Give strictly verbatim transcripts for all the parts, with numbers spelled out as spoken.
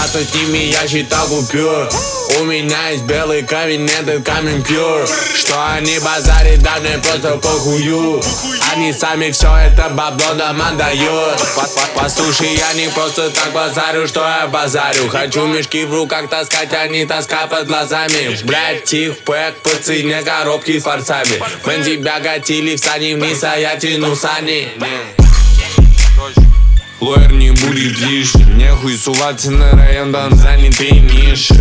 считаться с ними, я считал купюр. У меня есть белый камень, этот камень пьюр. Что они базарят, да мне просто похую. Они сами все это бабло нам отдают. Послушай, я не просто так базарю, что я базарю. Хочу мешки в руках таскать, а не таскать под глазами. Блять, тих-пэк по цене коробки с форцами. Мы тебя катили в сани вниз, а я тяну сани. Лоер не будет лишним. Нехуй суваться на район, там занятые ниши.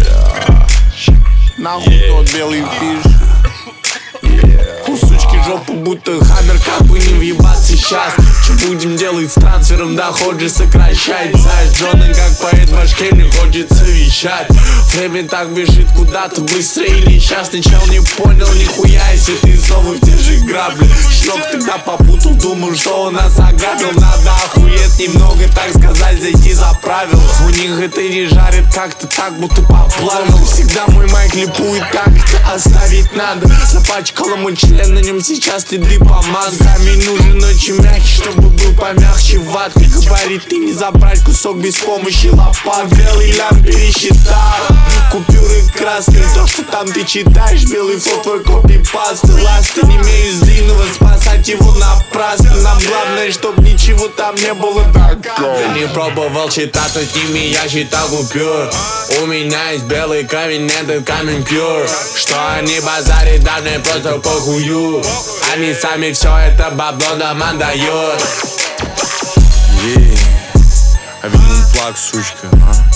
Нахуй тот белый пиш. У сучки жопу будто хаммер, как бы не въебаться сейчас. Че будем делать с трансфером, доход же сокращается. Джонен как поэт в башке, не хочется вещать. Время так бежит куда-то быстро и несчастный. Чел не понял нихуя, если ты снова в те же грабли. Щек тогда попутал, думал, что он нас ограбил. Надо охуеть немного, так сказать, зайти за правила. У них это не жарит как-то так, будто поплавил. Всегда мой майк липует, как это оставить надо. Запачкала мой член, на нем сейчас следы помаз. Камень нужен очень мягкий, чтобы был помягче ватка. Габариты не забрать, кусок без помощи лопат. Белый лям пересчитал, купюры красные, то, что там ты читаешь. Белый фото, твой копипаст. Ласты не имею с длинного, спасать его напрасно. Нам главное, чтоб ничего там не было так. Я не пробовал считаться с ними, я считал купюр. У меня есть белый камень, этот камень пьюр. Что они базарят, да мне просто похую. Они сами все это бабло нам отдают. А видно плак, сучка, а?